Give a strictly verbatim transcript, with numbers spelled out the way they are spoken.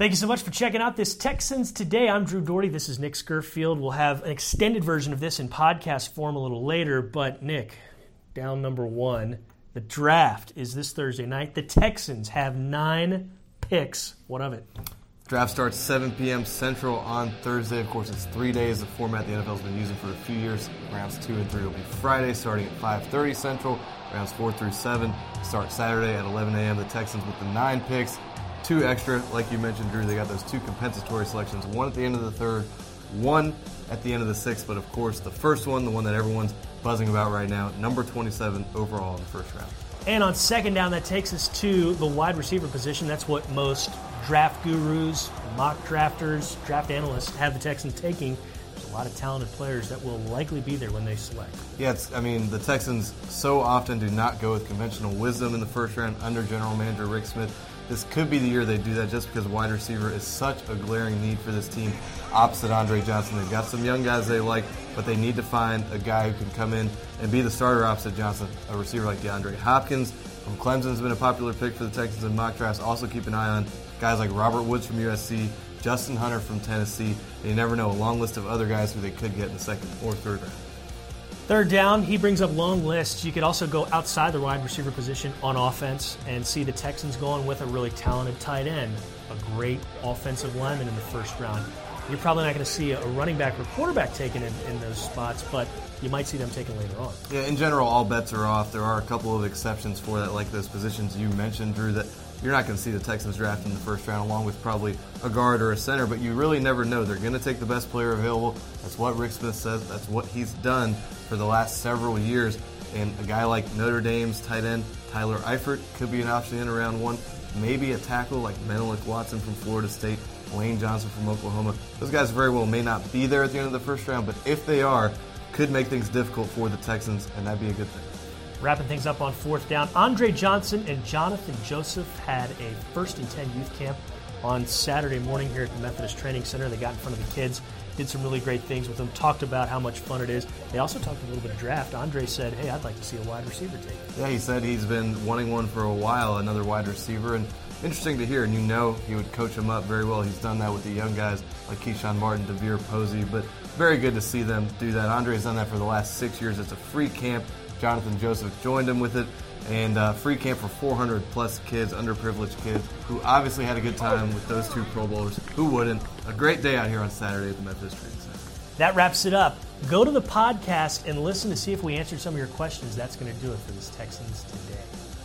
Thank you so much for checking out this Texans Today. I'm Drew Doherty. This is Nick Scurfield. We'll have an extended version of this in podcast form a little later. But, Nick, down number one, the draft is this Thursday night. The Texans have nine picks. What of it? Draft starts seven p.m. Central on Thursday. Of course, it's three days, the format the N F L has been using for a few years. Rounds two and three will be Friday, starting at five thirty Central. Rounds four through seven start Saturday at eleven a.m. The Texans with the nine picks. Two extra, like you mentioned, Drew. They got those two compensatory selections, one at the end of the third, one at the end of the sixth. But, of course, the first one, the one that everyone's buzzing about right now, number twenty-seven overall in the first round. And on second down, that takes us to the wide receiver position. That's what most draft gurus, mock drafters, draft analysts have the Texans taking. There's a lot of talented players that will likely be there when they select. Yeah, it's, I mean, the Texans so often do not go with conventional wisdom in the first round under general manager Rick Smith. This could be the year they do that just because wide receiver is such a glaring need for this team opposite Andre Johnson. They've got some young guys they like, but they need to find a guy who can come in and be the starter opposite Johnson, a receiver like DeAndre Hopkins from Clemson has been a popular pick for the Texans in mock drafts. Also keep an eye on guys like Robert Woods from U S C, Justin Hunter from Tennessee, and you never know, a long list of other guys who they could get in the second or third round. Third down, he brings up long lists. You could also go outside the wide receiver position on offense and see the Texans going with a really talented tight end, a great offensive lineman in the first round. You're probably not going to see a running back or quarterback taken in, in those spots, but you might see them taken later on. Yeah, in general, all bets are off. There are a couple of exceptions for that, like those positions you mentioned, Drew, that you're not going to see the Texans draft in the first round, along with probably a guard or a center, but you really never know. They're going to take the best player available. That's what Rick Smith says. That's what he's done for the last several years. And a guy like Notre Dame's tight end, Tyler Eifert, could be an option in round one. Maybe a tackle like Menelik Watson from Florida State, Lane Johnson from Oklahoma. Those guys very well may not be there at the end of the first round, but if they are, could make things difficult for the Texans, and that'd be a good thing. Wrapping things up on fourth down, Andre Johnson and Jonathan Joseph had a first and ten youth camp on Saturday morning here at the Methodist Training Center. They got in front of the kids, did some really great things with them, talked about how much fun it is. They also talked a little bit of draft. Andre said, hey, I'd like to see a wide receiver take. Yeah, he said he's been wanting one for a while, another wide receiver, and interesting to hear, and you know he would coach them up very well. He's done that with the young guys like Keyshawn Martin, DeVere Posey, but very good to see them do that. Andre's done that for the last six years. It's a free camp. Jonathan Joseph joined him with it, and uh, free camp for four hundred plus kids, underprivileged kids, who obviously had a good time with those two Pro Bowlers. Who wouldn't? A great day out here on Saturday at the Methodist Training Center. That wraps it up. Go to the podcast and listen to see if we answered some of your questions. That's going to do it for this Texans Today.